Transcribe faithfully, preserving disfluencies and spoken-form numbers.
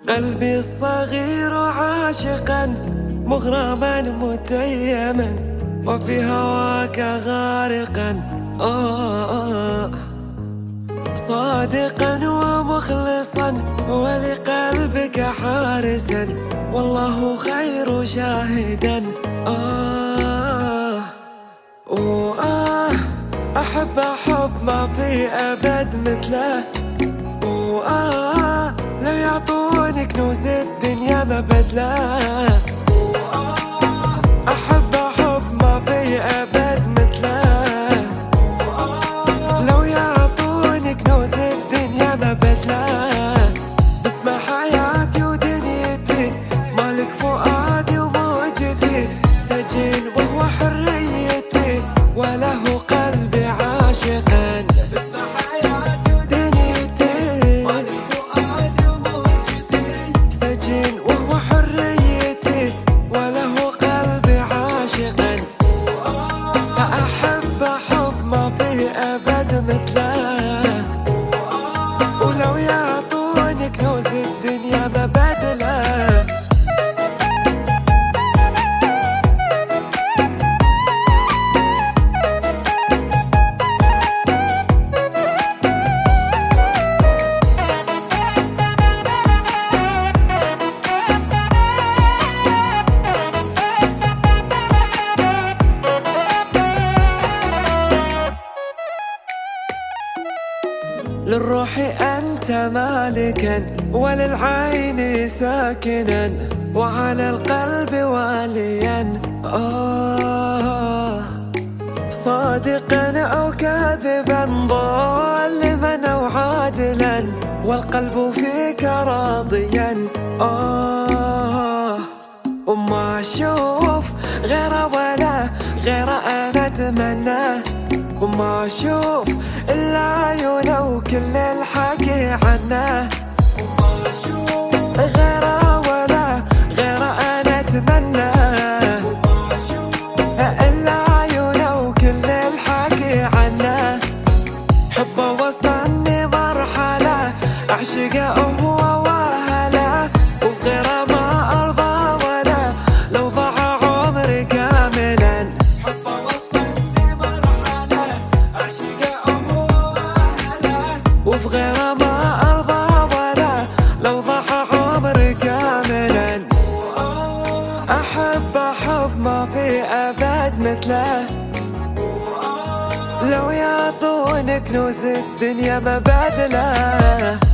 قلبي الصغير عاشقا مغرما متيما وفي هواك غارقا آه صادقا ومخلصا ولقلبك حارسا والله خير شاهدا آه وآه أحب حب ما في أبد مثله وآه لو يعطوني كنوز الدنيا ما بدله أحب حب ما في أبد مثله لو يعطوني كنوز الدنيا ما بدله باسم حياتي ودنيتي مالك فؤادي وموجتي سجين وهو حريتي وله قلبي عاشقا باسم حياتي ودنيتي مالك فؤادي وموجتي سجين وهو حريتي وله قلبي عاشقا أحب حب ما في أبد مثله ولو يعطوني كنوز الدنيا ما بدله للروح أنت مالكا وللعين ساكنا وعلى القلب واليا آه صادقا أو كاذبا ظالما أو عادلا والقلب فيك راضيا آه وما أشوف غير ولا غير أنا أتمناه وما أشوف إلا عيونه وكل الحكي عنه وما أشوف غير ولا غير أنا أتمناه وما أشوف إلا عيونه وكل الحكي عنه حبه وصلني مرحلة أعشقه هو وأهله وفي غيره ما أرضى ولا لو ضاع عمري كاملا وفي غيره ما أرضى ولا لو ضاع عمري كاملا أحب حب ما في أبد مثله لو يعطوني كنوز الدنيا ما بدله